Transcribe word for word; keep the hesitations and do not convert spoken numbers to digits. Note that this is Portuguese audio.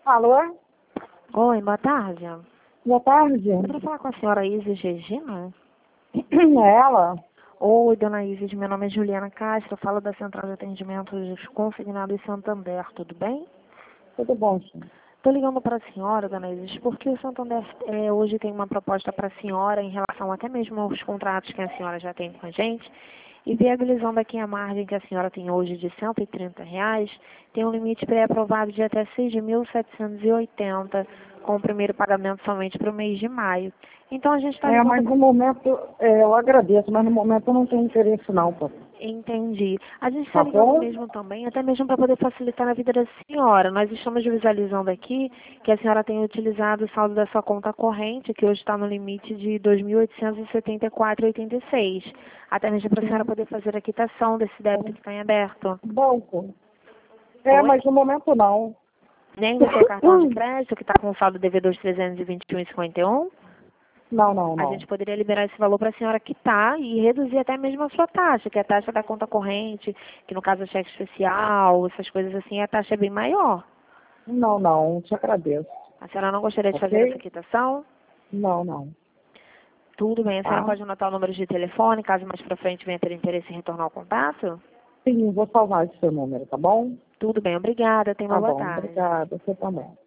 Alô? Oi, boa tarde. Boa tarde. Eu quero falar com a senhora Isis Regina. É ela? Oi, dona Isis, meu nome é Juliana Castro, eu falo da Central de Atendimentos Consignados Santander, tudo bem? Tudo bom, senhor? Estou ligando para a senhora, dona Isis, porque o Santander é, hoje tem uma proposta para a senhora em relação até mesmo aos contratos que a senhora já tem com a gente. E viabilizando aqui a margem que a senhora tem hoje de cento e trinta reais, tem um limite pré-aprovado de até seis mil setecentos e oitenta, com o primeiro pagamento somente para o mês de maio. Então a gente está É, ligando... mas no momento, é, eu agradeço, mas no momento eu não tenho interesse não, pô. Entendi. A gente está Tá ligando bom? mesmo também, até mesmo para poder facilitar a vida da senhora. Nós estamos visualizando aqui que a senhora tem utilizado o saldo da sua conta corrente, que hoje está no limite de dois mil oitocentos e setenta e quatro reais e oitenta e seis centavos. Até mesmo para a senhora poder fazer a quitação desse débito que está em aberto. Banco. É, Oi? mas no momento não. Nem do seu cartão de crédito, que está com o saldo devedor de trezentos e vinte e um reais e cinquenta e um centavos. Não, não, A não. gente poderia liberar esse valor para a senhora quitar e reduzir até mesmo a sua taxa, que é a taxa da conta corrente, que no caso é cheque especial, essas coisas assim, a taxa é bem maior. Não, não, te agradeço. A senhora não gostaria de fazer essa Ok? quitação? Não, não. Tudo bem, a senhora Tá? pode anotar o número de telefone, caso mais para frente venha ter interesse em retornar o contato? Sim, vou salvar esse seu número, tá bom? Tudo bem, obrigada, tenha uma Tá boa bom, tarde. obrigada. Você também.